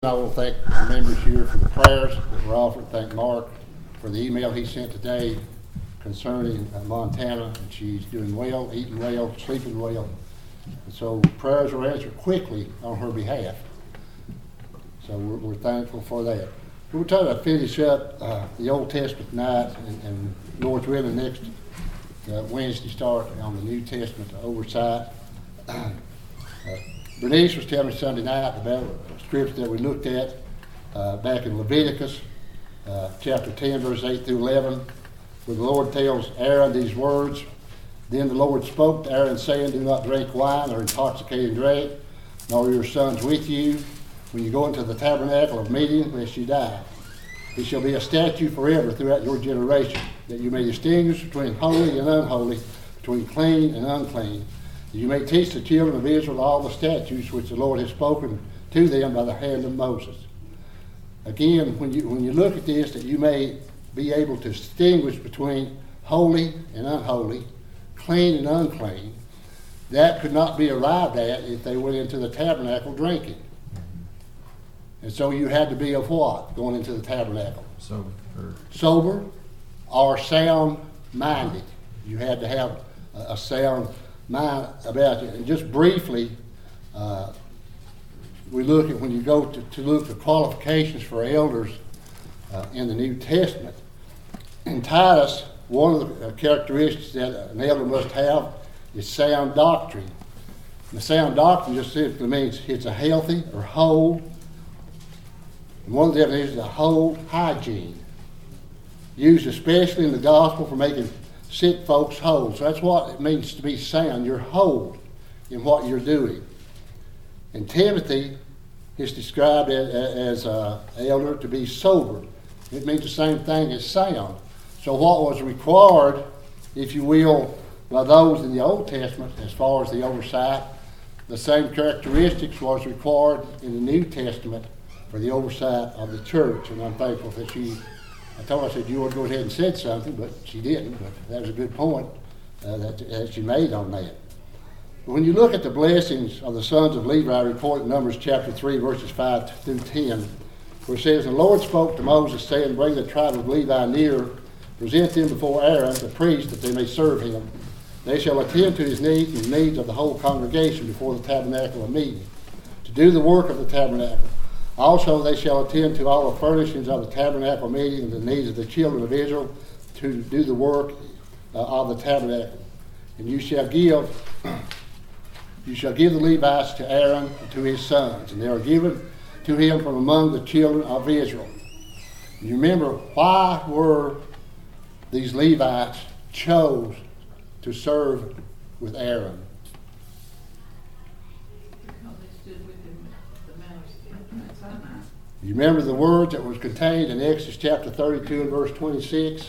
I will thank the members here for the prayers that were offered. Thank Mark for the email he sent today concerning Montana, and she's doing well, eating well, sleeping well. And so prayers were answered quickly on her behalf. So we're thankful for that. We're trying to finish up the Old Testament tonight, and Lord's willing next Wednesday start on the New Testament oversight. Bernice was telling me Sunday night about a scripture that we looked at back in Leviticus chapter 10, verse 8 through 11, where the Lord tells Aaron these words. Then the Lord spoke to Aaron, saying, Do not drink wine or intoxicating drink, nor your sons with you, when you go into the tabernacle of meeting, lest you die. It shall be a statute forever throughout your generation, that you may distinguish between holy and unholy, between clean and unclean. You may teach the children of Israel all the statutes which the Lord has spoken to them by the hand of Moses. Again, when you look at this, that you may be able to distinguish between holy and unholy, clean and unclean, that could not be arrived at if they went into the tabernacle drinking. And so you had to be of what going into the tabernacle? Sober or sound-minded. You had to have a sound mind about it. And just briefly, we look at when you go to look at qualifications for elders in the New Testament. In Titus, one of the characteristics that an elder must have is sound doctrine. And the sound doctrine just simply means it's a healthy or whole. And one of the definitions is a whole hygiene, used especially in the gospel for making sick folks whole. So that's what it means to be sound. You're whole in what you're doing. And Timothy is described as an elder to be sober. It means the same thing as sound. So what was required, if you will, by those in the Old Testament as far as the oversight, the same characteristics was required in the New Testament for the oversight of the church. And I'm thankful that I told her, I said, you would go ahead and said something, but she didn't. But that was a good point that she made on that. But when you look at the blessings of the sons of Levi reported in Numbers chapter 3, verses 5 through 10, where it says, The Lord spoke to Moses, saying, Bring the tribe of Levi near, present them before Aaron, the priest, that they may serve him. They shall attend to his needs and the needs of the whole congregation before the tabernacle of meeting, to do the work of the tabernacle. Also they shall attend to all the furnishings of the tabernacle meeting and the needs of the children of Israel to do the work of the tabernacle. And you shall give the Levites to Aaron and to his sons, and they are given to him from among the children of Israel. And you remember, why were these Levites chose to serve with Aaron? You remember the words that was contained in Exodus chapter 32 and verse 26?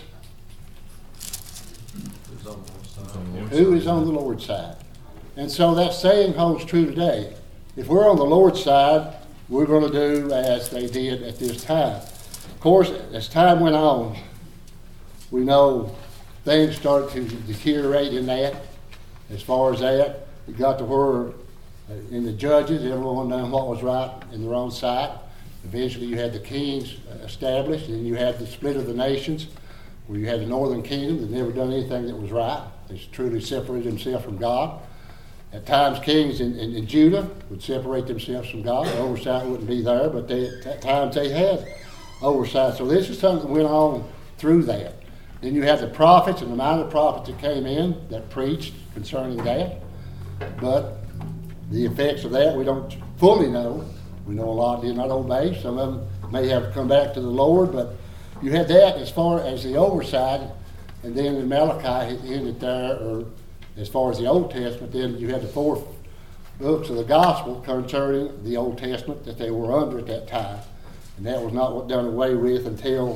Who is on the Lord's side? And so that saying holds true today. If we're on the Lord's side, we're going to do as they did at this time. Of course, as time went on, we know things started to deteriorate in that. As far as that, it got to where in the judges, everyone knew what was right in their own sight. Eventually you had the kings established, and then you had the split of the nations, where you had the northern kingdom that never done anything that was right. They truly separated themselves from God. At times kings in Judah would separate themselves from God. The oversight wouldn't be there, but at times they had oversight. So this is something that went on through that. Then you had the prophets and the minor prophets that came in that preached concerning that. But the effects of that we don't fully know. We know a lot did not obey. Some of them may have come back to the Lord, but you had that as far as the oversight, and then in Malachi it ended there, or as far as the Old Testament, then you had the 4 books of the gospel concerning the Old Testament that they were under at that time. And that was not done away with until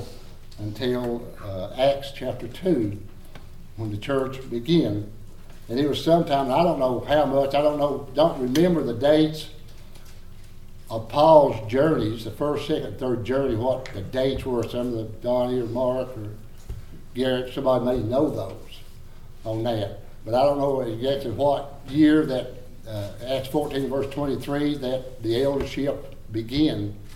Acts chapter 2, when the church began. And it was sometime, I don't know how much, don't remember the dates of Paul's journeys, the first, second, third journey, what the dates were. Some of the Donnie or Mark or Garrett, somebody may know those on that. But I don't know exactly what year that Acts 14 verse 23 that the eldership began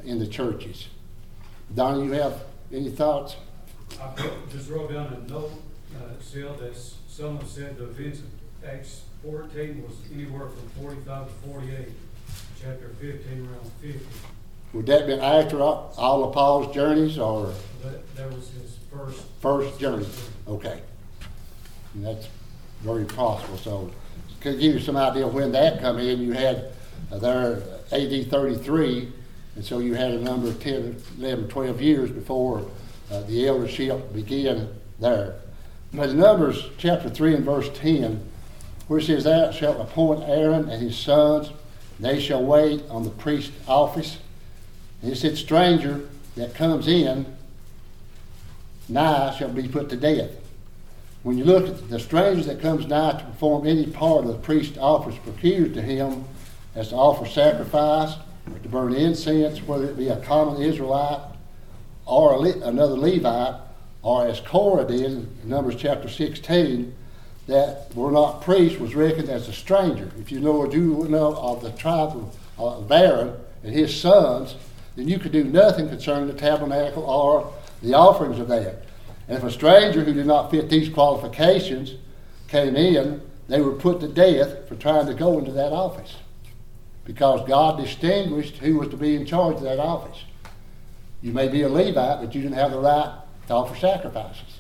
in the churches. Donnie, you have any thoughts? I just wrote down a note, Sil, that someone said the events of Acts 14 was anywhere from 45 to 48, chapter 15 around 50. Would that be after all of Paul's journeys, or? That was his First journey. Okay. And that's very possible. So, to give you some idea of when that come in, you had there AD 33, and so you had a number of 10, 11, 12 years before the eldership began there. But in Numbers chapter 3 and verse 10, where it says, "Thou shalt appoint Aaron and his sons, they shall wait on the priest's office." And it said, "Stranger that comes in nigh shall be put to death." When you look at the stranger that comes nigh to perform any part of the priest's office procured to him, as to offer sacrifice or to burn incense, whether it be a common Israelite or another Levite, or as Korah did in Numbers chapter 16, that were not priests, was reckoned as a stranger. If you know of the tribe of Aaron and his sons, then you could do nothing concerning the tabernacle or the offerings of that. And if a stranger who did not fit these qualifications came in, they were put to death for trying to go into that office, because God distinguished who was to be in charge of that office. You may be a Levite, but you didn't have the right to offer sacrifices.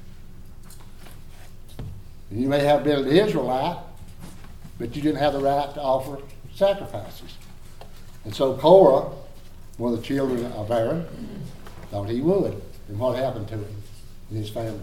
And you may have been an Israelite, but you didn't have the right to offer sacrifices. And so Korah, one of the children of Aaron, thought he would. And what happened to him and his family?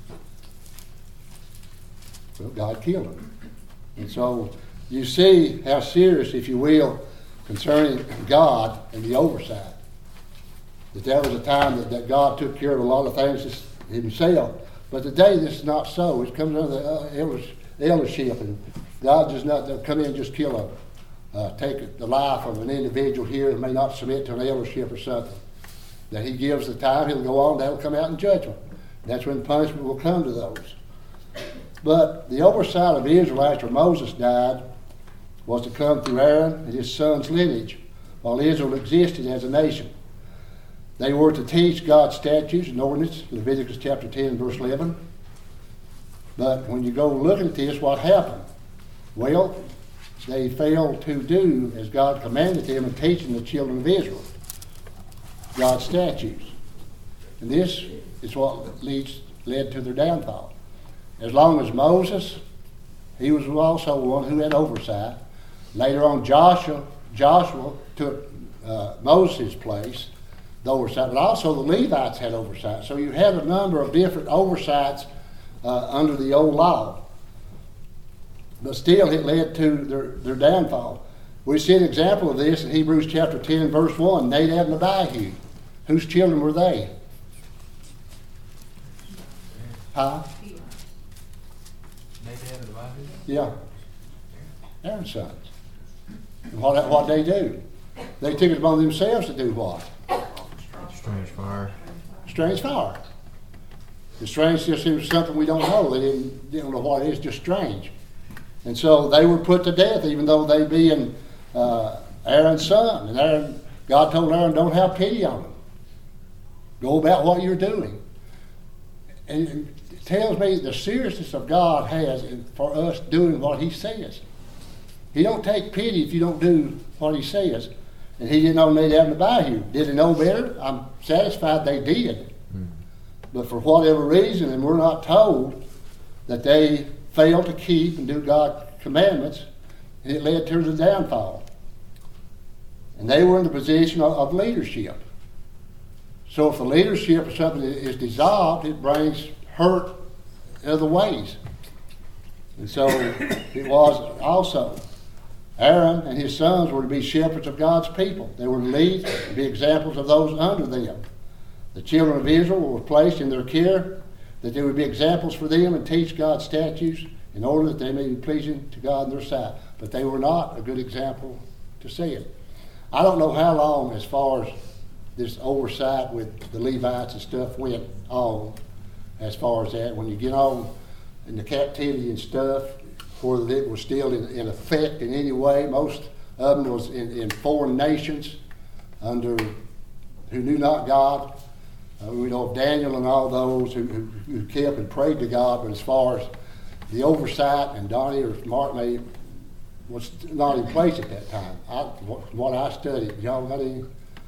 Well, God killed him. And so you see how serious, if you will, concerning God and the oversight. That was a time that God took care of a lot of things himself. But today this is not so. It comes under the eldership, and God does not come in and just kill take the life of an individual here that may not submit to an eldership or something. That he gives the time, he'll go on, that'll come out in judgment. That's when punishment will come to those. But the oversight of Israel after Moses died was to come through Aaron and his son's lineage while Israel existed as a nation. They were to teach God's statutes and ordinances, Leviticus chapter 10, verse 11. But when you go looking at this, what happened? Well, they failed to do as God commanded them in teaching the children of Israel God's statutes. And this is what led to their downfall. As long as Moses, he was also one who had oversight. Later on, Joshua took Moses' place, the oversight, but also the Levites had oversight. So you had a number of different oversights under the old law. But still, it led to their downfall. We see an example of this in Hebrews chapter 10, verse 1, Nadab and Abihu. Whose children were they? Huh? Nadab and Abihu? Yeah. Aaron's sons. And what they do? They took it upon themselves to do what? Strange fire. Strange fire. The strange just seems something we don't know. They didn't know what it is, just strange. And so they were put to death, even though they being Aaron's son. And God told Aaron, don't have pity on them. Go about what you're doing. And it tells me the seriousness of God has for us doing what he says. He don't take pity if you don't do what he says. And he didn't know Nadab and Abihu. Did he know better? I'm satisfied they did. But for whatever reason, and we're not told, that they failed to keep and do God's commandments, and it led to the downfall. And they were in the position of leadership. So if the leadership or something is dissolved, it brings hurt in other ways. And so it was also. Aaron and his sons were to be shepherds of God's people. They were to lead and be examples of those under them. The children of Israel were placed in their care, that they would be examples for them and teach God's statutes in order that they may be pleasing to God in their sight. But they were not a good example to see it. I don't know how long, as far as this oversight with the Levites and stuff went on, as far as that. When you get on in the captivity and stuff, whether it was still in effect in any way, most of them was in foreign nations under who knew not God. We know of Daniel and all those who kept and prayed to God, but as far as the oversight, and Donnie or Mark may was not in place at that time. From what I studied, y'all got any?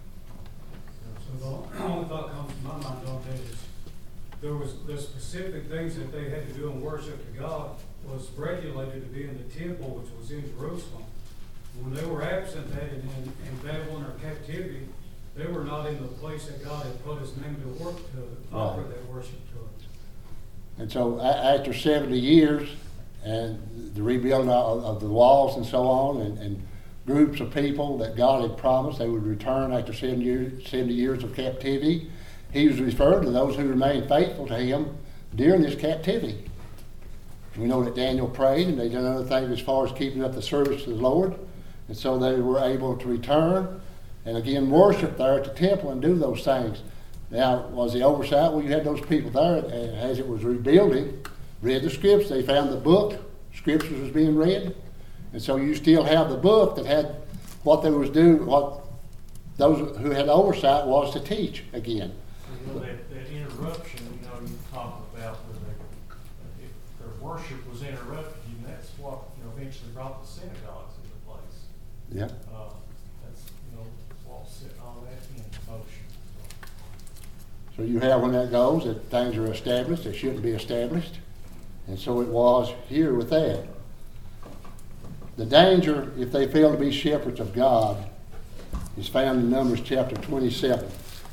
So the only thought comes to my mind on that is there was the specific things that they had to do in worship to God was regulated to be in the temple, which was in Jerusalem. When they were absent that in Babylon or captivity, they were not in the place that God had put his name to work to offer that worship to it. And so after 70 years and the rebuilding of the walls and so on, and groups of people that God had promised they would return after 70 years of captivity, he was referring to those who remained faithful to him during this captivity. We know that Daniel prayed, and they did other things as far as keeping up the service to the Lord. And so they were able to return and again worship there at the temple and do those things. Now, was the oversight? Well, you had those people there, and as it was rebuilding, read the scriptures. They found the book, scriptures was being read. And so you still have the book that had what they was doing, what those who had oversight was to teach again. You know, that interruption, you know, you talk about where if their worship was interrupted, and that's what, you know, eventually brought the synagogues into place. Yeah. That's, you know, what set all that in motion. So you have when that goes, that things are established that shouldn't be established. And so it was here with that. The danger, if they fail to be shepherds of God, is found in Numbers chapter 27.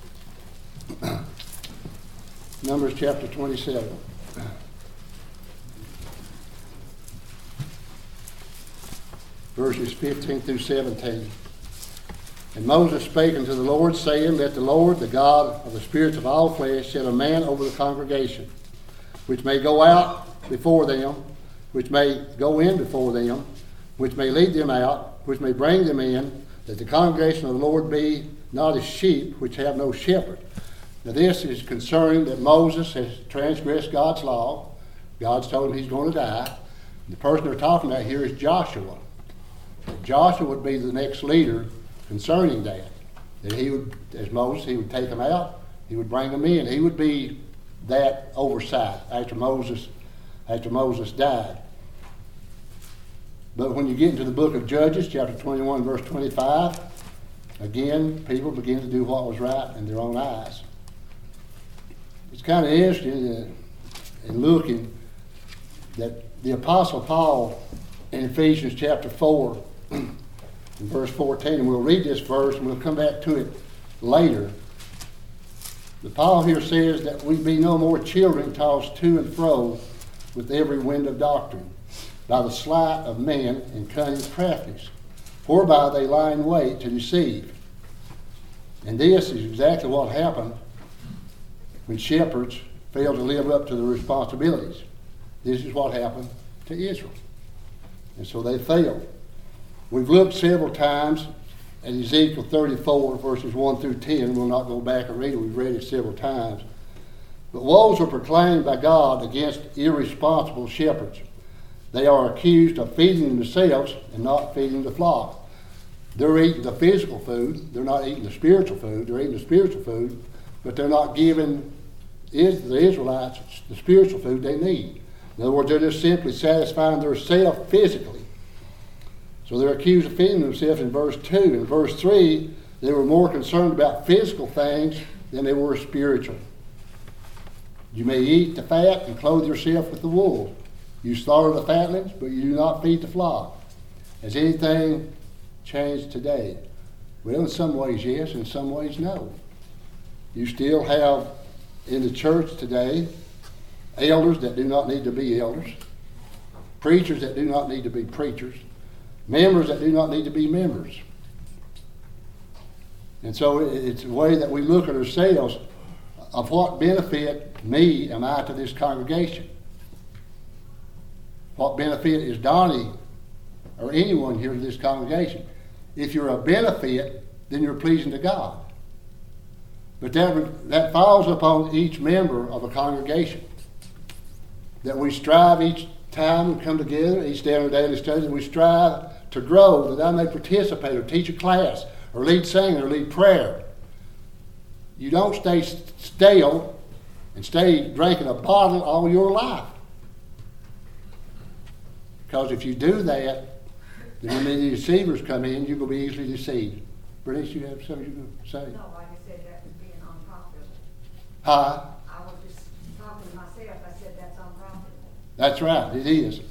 Numbers chapter 27. Verses 15 through 17. And Moses spake unto the Lord, saying, Let the Lord, the God of the spirits of all flesh, set a man over the congregation, which may go out before them, which may go in before them, which may lead them out, which may bring them in, that the congregation of the Lord be not as sheep which have no shepherd. Now this is concerning that Moses has transgressed God's law. God's told him he's going to die. The person they're talking about here is Joshua. Joshua would be the next leader concerning that. That he would, as Moses, he would take them out, he would bring them in. He would be that oversight after Moses died. But when you get into the book of Judges, chapter 21, verse 25, again, people begin to do what was right in their own eyes. It's kind of interesting in looking that the Apostle Paul in Ephesians chapter 4, in verse 14, and we'll read this verse and we'll come back to it later. The Paul here says that we be no more children tossed to and fro with every wind of doctrine, by the sleight of men and cunning craftiness, whereby they lie in wait to deceive. And this is exactly what happened when shepherds failed to live up to their responsibilities. This is what happened to Israel. And so they failed. We've looked several times at Ezekiel 34, verses 1 through 10. We'll not go back and read it. We've read it several times. But woes are proclaimed by God against irresponsible shepherds. They are accused of feeding themselves and not feeding the flock. They're eating the physical food. They're not eating the spiritual food. They're eating the spiritual food, but they're not giving the Israelites the spiritual food they need. In other words, they're just simply satisfying themselves physically. So they're accused of feeding themselves in verse 2. In verse 3, they were more concerned about physical things than they were spiritual. You may eat the fat and clothe yourself with the wool. You slaughter the fatlings, but you do not feed the flock. Has anything changed today? Well, in some ways, yes. In some ways, no. You still have in the church today elders that do not need to be elders, preachers that do not need to be preachers, members that do not need to be members. And so it's a way that we look at ourselves of what benefit am I to this congregation. What benefit is Donnie or anyone here to this congregation? If you're a benefit, then you're pleasing to God. But that falls upon each member of a congregation. That we strive each time we come together, each day on our daily studies, we strive to grow, that I may participate or teach a class or lead singing or lead prayer. you don't stay stale and stay drinking a bottle all your life. Because if you do that, then when the deceivers come in, you're going to be easily deceived. Bernice, you have something you can say? No, like I said, that was being unprofitable. Huh? I was just talking to myself, I said that's unprofitable. That's right, it is.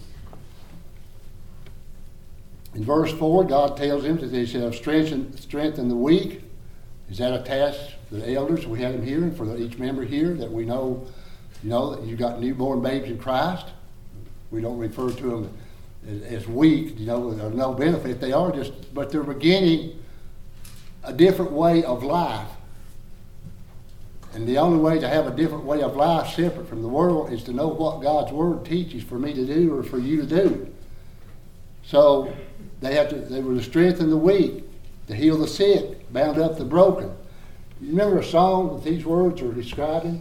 In verse 4, God tells him that he shall strengthen the weak. Is that a task for the elders? We have them here, and for each member here, that we know, that you've got newborn babes in Christ. We don't refer to them as weak, or no benefit. They are but they're beginning a different way of life. And the only way to have a different way of life separate from the world is to know what God's Word teaches for me to do or for you to do. So they were to strengthen the weak, to heal the sick, bound up the broken. You remember a song that these words are describing?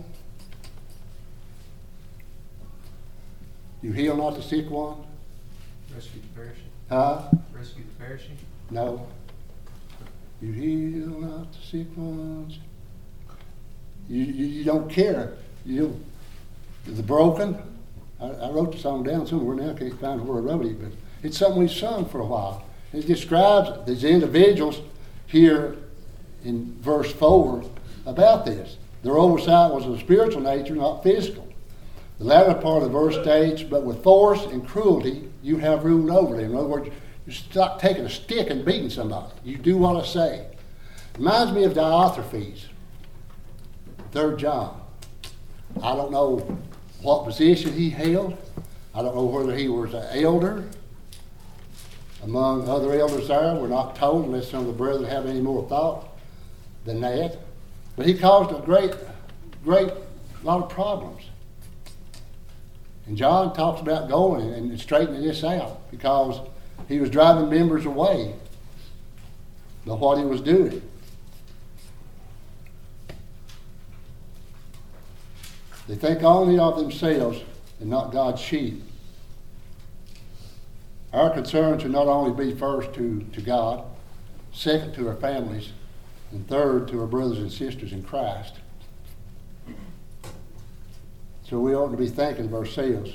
You heal not the sick one? Rescue the perishing. Huh? Rescue the perishing. No. You heal not the sick ones. You don't care. The broken. I wrote the song down somewhere now. I can't find where I wrote it, but it's something we've sung for a while. It describes these individuals here in verse 4 about this. Their oversight was of a spiritual nature, not physical. The latter part of the verse states, but with force and cruelty you have ruled over them. In other words, you stop taking a stick and beating somebody. You do what I say. Reminds me of Diotrephes, 3rd John. I don't know what position he held. I don't know whether he was an elder among other elders there. We're not told, unless some of the brethren have any more thought than that. But he caused a great lot of problems. And John talks about going and straightening this out because he was driving members away by what he was doing. They think only of themselves and not God's sheep. Our concern should not only be first to God, second to our families, and third to our brothers and sisters in Christ. So we ought to be thinking of ourselves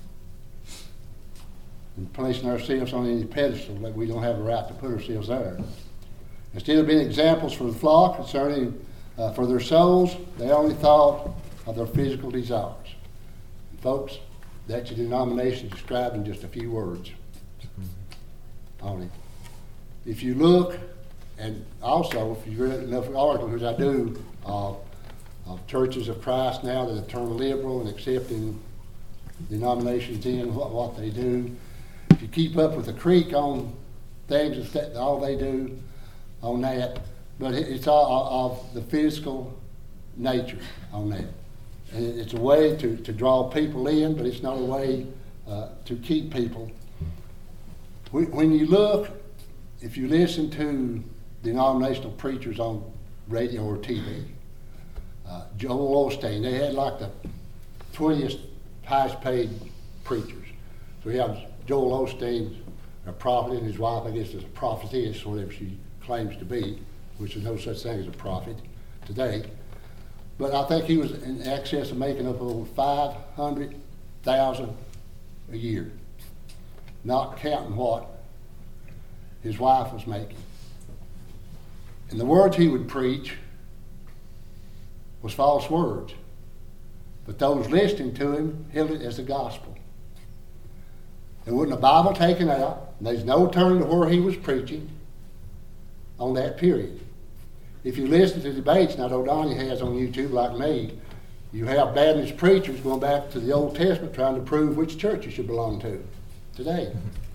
and placing ourselves on any pedestal that we don't have a right to put ourselves there. Instead of being examples for the flock concerning for their souls, they only thought of their physical desires. And folks, that's your denomination described in just a few words. Only. If you look, and also if you read enough articles, which I do, of churches of Christ now that have turned liberal and accepting denominations in what they do. If you keep up with the creek on things, that all they do on that, but it's all of the physical nature on that. And it's a way to draw people in, but it's not a way to keep people. When you look, if you listen to denominational preachers on radio or TV, Joel Osteen, they had like the 20th highest paid preachers. So you have Joel Osteen, a prophet, and his wife, I guess, is a prophetess, whatever she claims to be, which is no such thing as a prophet today. But I think he was in excess of making up over $500,000 a year, not counting what his wife was making. And the words he would preach was false words. But those listening to him held it as the gospel. There wasn't a Bible taken out. There's no turning to where he was preaching on that period. If you listen to debates, now O'Donnell has on YouTube like me, you have Baptist preachers going back to the Old Testament trying to prove which church you should belong to today.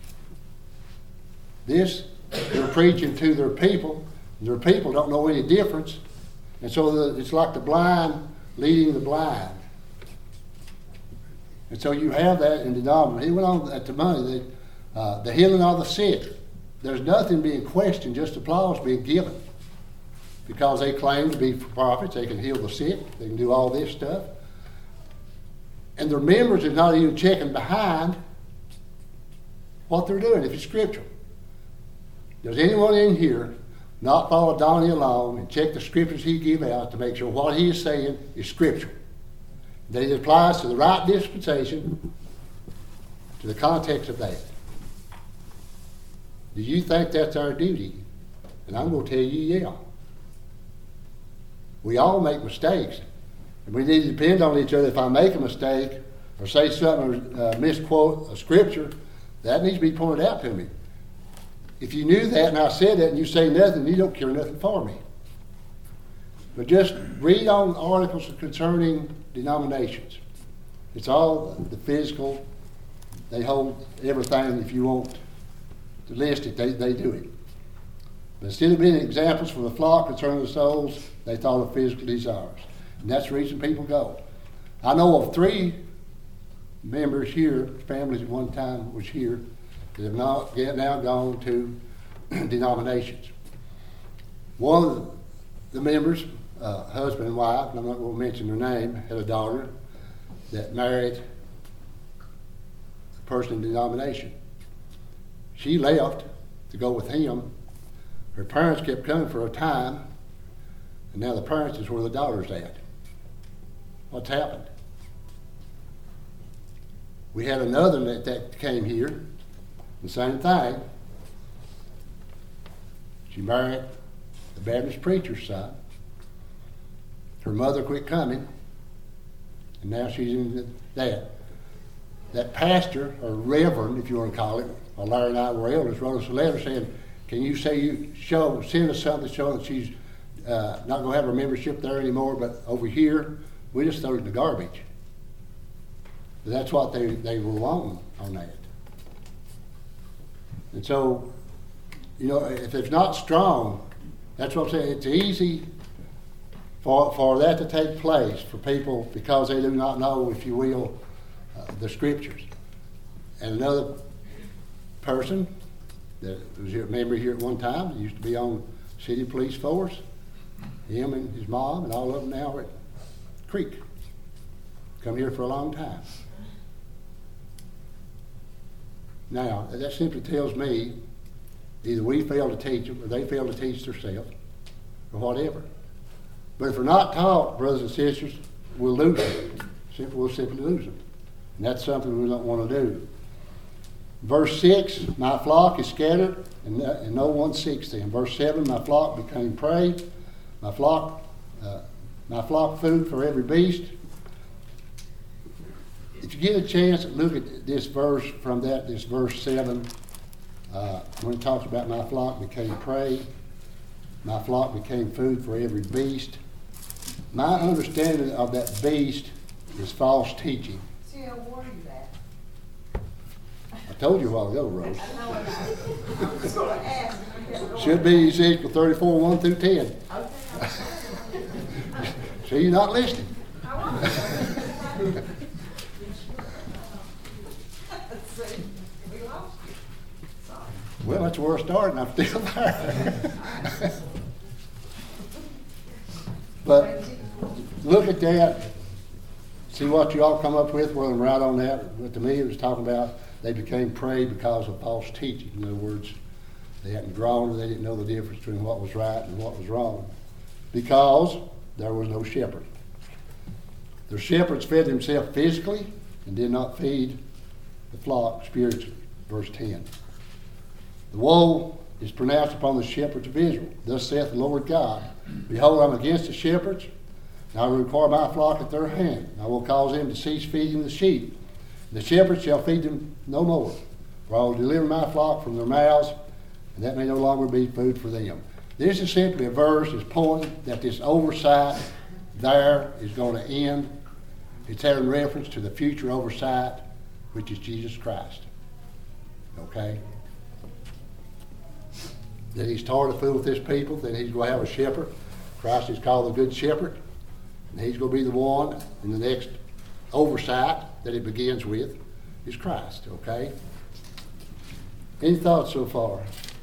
This, they're preaching to their people. Their people don't know any difference. And so it's like the blind leading the blind. And so you have that in denomination. He went on at the money, the healing of the sick. There's nothing being questioned, just applause being given. Because they claim to be prophets, they can heal the sick, they can do all this stuff. And their members are not even checking behind what they're doing, if it's scriptural. Does anyone in here not follow Donnie along and check the scriptures he give out to make sure what he is saying is scriptural. That it applies to the right dispensation, to the context of that. Do you think that's our duty? And I'm going to tell you, yeah. We all make mistakes. And we need to depend on each other. If I make a mistake or say something or misquote a scripture, that needs to be pointed out to me. If you knew that and I said that and you say nothing, you don't care nothing for me. But just read on articles concerning denominations. It's all the physical. They hold everything. If you want to list it, they do it. But instead of being examples for the flock concerning the souls, they thought of physical desires. And that's the reason people go. I know of 3 members here, families at one time was here, that have now gone to denominations. One of the members, husband and wife, and I'm not going to mention their name, had a daughter that married a person in denomination. She left to go with him. Her parents kept coming for a time, and now the parents is where the daughter's at. What's happened? We had another that came here, the same thing. She married the Baptist preacher's son. Her mother quit coming, and now she's in that. That pastor, or reverend, if you want to call it, or Larry and I were elders, wrote us a letter saying, can you send us something showing that she's not going to have her membership there anymore, but over here, we just throw it in the garbage. But that's what they were wanting on that. And so, you know, if it's not strong, that's what I'm saying. It's easy for that to take place for people because they do not know, if you will, the scriptures. And another person that was a member here at one time, used to be on city police force, him and his mom and all of them now are at Creek. Come here for a long time. Now, that simply tells me either we fail to teach them or they fail to teach themselves or whatever. But if we're not taught, brothers and sisters, we'll lose them. We'll simply lose them. And that's something we don't want to do. Verse 6, my flock is scattered and no one seeks them. Verse 7, my flock became prey. My flock food for every beast. If you get a chance to look at this verse from this verse 7, when it talks about my flock became prey, my flock became food for every beast. My understanding of that beast is false teaching. See how warned you that. I told you a while ago, Rose. I know it. I was just going to ask. Should be Ezekiel 34, 1 through 10. Okay. See, you're not listening. I was. See, we lost you. Sorry. Well, that's where I started, and I'm still there. But look at that. See what you all come up with, whether I'm right on that. But to me, it was talking about they became prey because of false teaching. In other words, they hadn't grown, or they didn't know the difference between what was right and what was wrong. Because there was no shepherd. The shepherds fed themselves physically and did not feed the flock spiritually. Verse 10. The woe is pronounced upon the shepherds of Israel. Thus saith the Lord God, behold, I'm against the shepherds, and I will require my flock at their hand. I will cause them to cease feeding the sheep. The shepherds shall feed them no more, for I will deliver my flock from their mouths, and that may no longer be food for them. This is simply a verse that's pointing that this oversight there is going to end. It's having reference to the future oversight, which is Jesus Christ. Okay? That he's tired of fooling with his people, that he's going to have a shepherd. Christ is called the Good Shepherd. And he's going to be the one in the next oversight that it begins with is Christ. Okay? Any thoughts so far?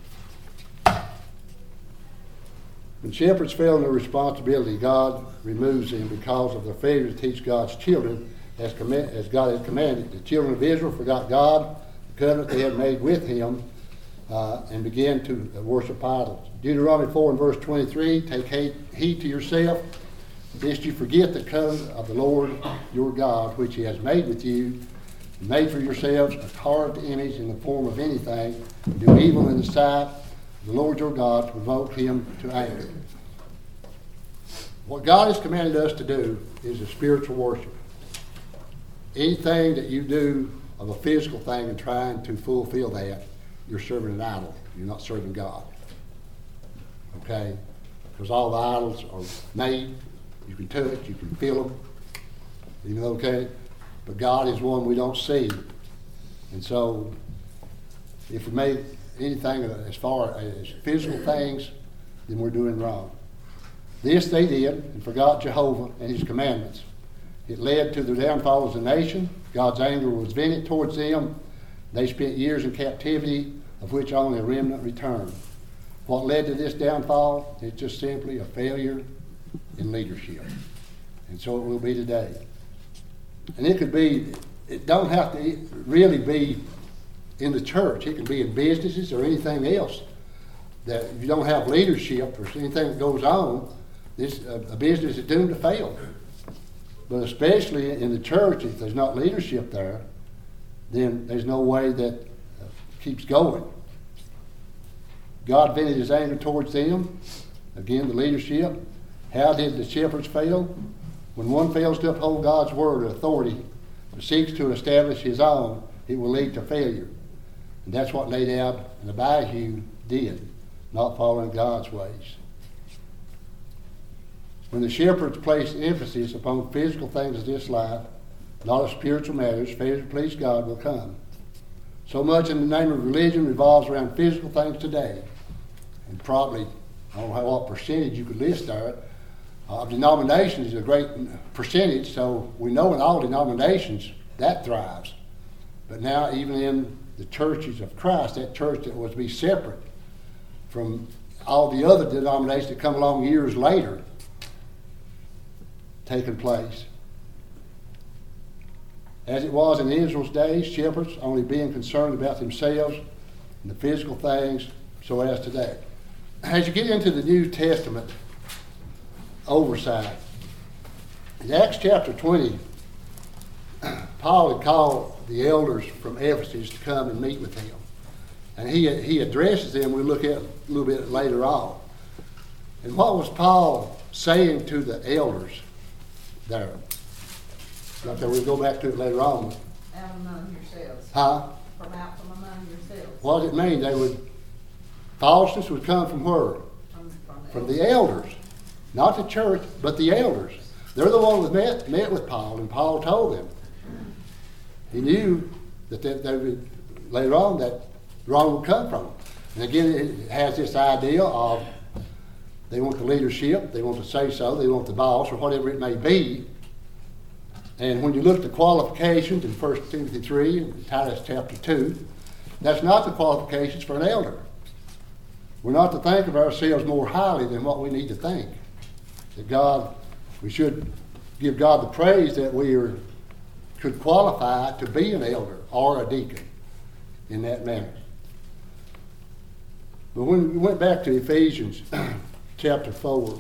When shepherds fail in their responsibility, God removes them because of their failure to teach God's children as God had commanded. The children of Israel forgot God, the covenant they had made with him, and begin to worship idols. Deuteronomy 4 and verse 23, take heed to yourself, lest you forget the covenant of the Lord your God, which he has made with you, and made for yourselves a carved image in the form of anything, and do evil in the sight of the Lord your God to provoke him to anger. What God has commanded us to do is a spiritual worship. Anything that you do of a physical thing and trying to fulfill that, you're serving an idol. You're not serving God. Okay? Because all the idols are made. You can touch, you can feel them. Even okay? But God is one we don't see. And so, if we make anything as far as physical things, then we're doing wrong. This they did and forgot Jehovah and his commandments. It led to the downfall of the nation. God's anger was vented towards them. They spent years in captivity, of which only a remnant returned. What led to this downfall is just simply a failure in leadership. And so it will be today. And it don't have to really be in the church. It can be in businesses or anything else. That if you don't have leadership or anything that goes on, a business is doomed to fail. But especially in the church, if there's not leadership there, then there's no way that keeps going. God vented his anger towards them. Again, the leadership. How did the shepherds fail? When one fails to uphold God's word or authority, but seeks to establish his own, it will lead to failure. And that's what Nadab and Abihu did, not following God's ways. When the shepherds placed emphasis upon physical things of this life, not of spiritual matters, failure to please God will come. So much in the name of religion revolves around physical things today. And probably, I don't know what percentage you could list there, of denominations is a great percentage, so we know in all denominations that thrives. But now even in the churches of Christ, that church that was to be separate from all the other denominations that come along years later, taking place. As it was in Israel's days, shepherds only being concerned about themselves and the physical things, so as today. As you get into the New Testament oversight, in Acts chapter 20, Paul had called the elders from Ephesus to come and meet with him. And he addresses them, we'll look at a little bit later on. And what was Paul saying to the elders there? Okay, we'll go back to it later on. Out among yourselves. Huh? From out from among yourselves. What does it mean? Falseness would come from where? From the elders. Not the church, but the elders. They're the ones that met with Paul, and Paul told them. He knew that they would, later on that wrong would come from them. And again, it has this idea of they want the leadership, they want to say so, they want the boss, or whatever it may be. And when you look at the qualifications in 1 Timothy 3 and Titus chapter 2, that's not the qualifications for an elder. We're not to think of ourselves more highly than what we need to think. That we should give God the praise that we could qualify to be an elder or a deacon in that manner. But when we went back to Ephesians chapter 4,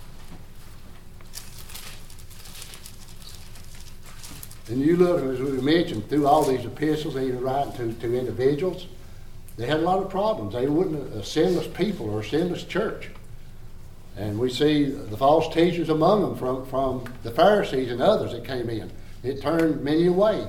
and you look, as we mentioned, through all these epistles, even writing to individuals, they had a lot of problems. They wasn't a sinless people or a sinless church. And we see the false teachers among them from the Pharisees and others that came in. It turned many away.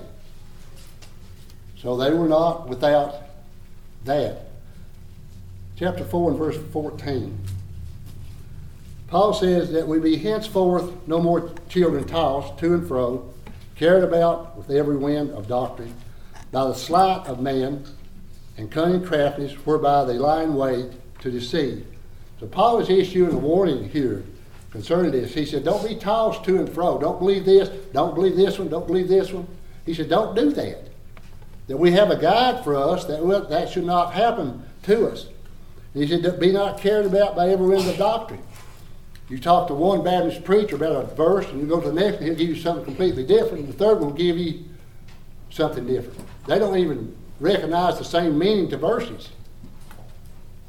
So they were not without that. Chapter 4 and verse 14. Paul says that we be henceforth no more children tossed to and fro, carried about with every wind of doctrine, by the sleight of man and cunning craftiness, whereby they lie in wait to deceive. So Paul is issuing a warning here concerning this. He said, don't be tossed to and fro. Don't believe this. Don't believe this one. Don't believe this one. He said, don't do that. That we have a guide for us that should not happen to us. And he said, be not carried about by every wind of doctrine. You talk to one Baptist preacher about a verse, and you go to the next, and he'll give you something completely different, and the third one will give you something different. They don't even recognize the same meaning to verses.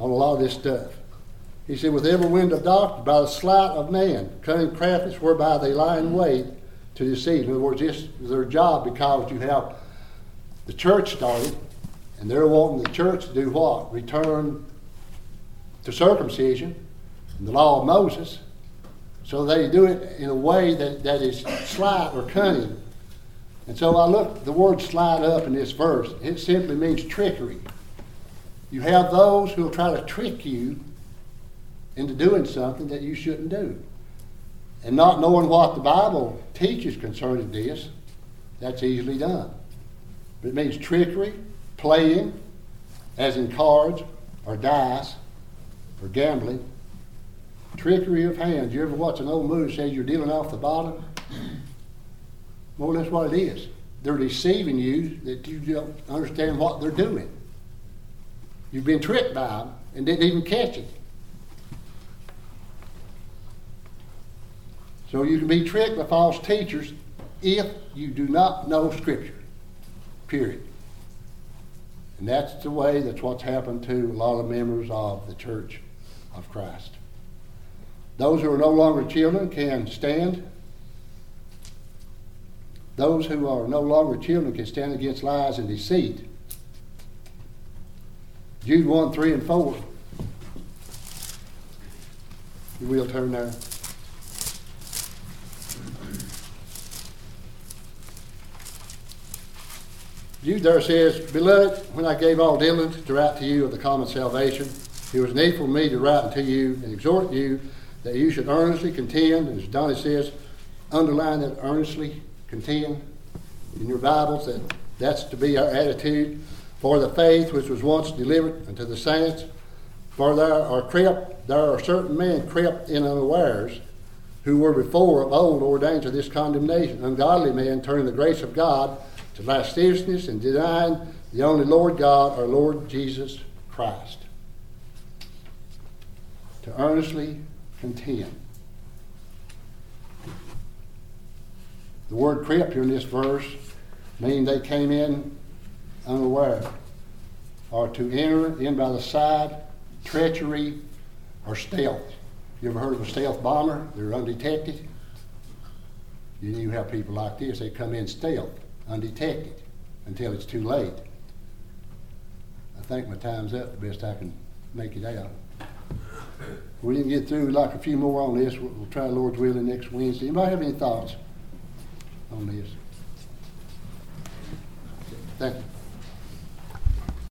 on a lot of this stuff. He said, with every wind of doctrine, by the sleight of man, cunning craftiness whereby they lie in wait to deceive. In other words, this is their job, because you have the church started, and they're wanting the church to do what? Return to circumcision and the law of Moses. So they do it in a way that is slight or cunning. And so I looked the word slight up in this verse. It simply means trickery. You have those who will try to trick you into doing something that you shouldn't do. And not knowing what the Bible teaches concerning this, that's easily done. But it means trickery, playing, as in cards or dice or gambling. Trickery of hands. You ever watch an old movie that says you're dealing off the bottom? More or less what it is. They're deceiving you that you don't understand what they're doing. You've been tricked by them and didn't even catch it. So you can be tricked by false teachers if you do not know Scripture. Period. And that's what's happened to a lot of members of the Church of Christ. Those who are no longer children can stand. Those who are no longer children can stand against lies and deceit. Jude 1, 3, and 4. You will turn there. Jude there says, Beloved, when I gave all diligence to write to you of the common salvation, it was needful for me to write unto you and exhort you that you should earnestly contend, and as Donnie says, underline that earnestly contend in your Bibles, that's to be our attitude, for the faith which was once delivered unto the saints. For there are certain men crept in unawares, who were before of old ordained to this condemnation, ungodly men turning the grace of God to lasciviousness and denying the only Lord God, our Lord Jesus Christ. To earnestly contend. The word crept here in this verse means they came in unaware, or to enter in by the side, treachery, or stealth. You ever heard of a stealth bomber? They're undetected. You have people like this, they come in stealth, undetected, until it's too late. I think my time's up the best I can make it out. We didn't get through like a few more on this. We'll try, Lord's willing, next Wednesday. Anybody have any thoughts on this? Thank you.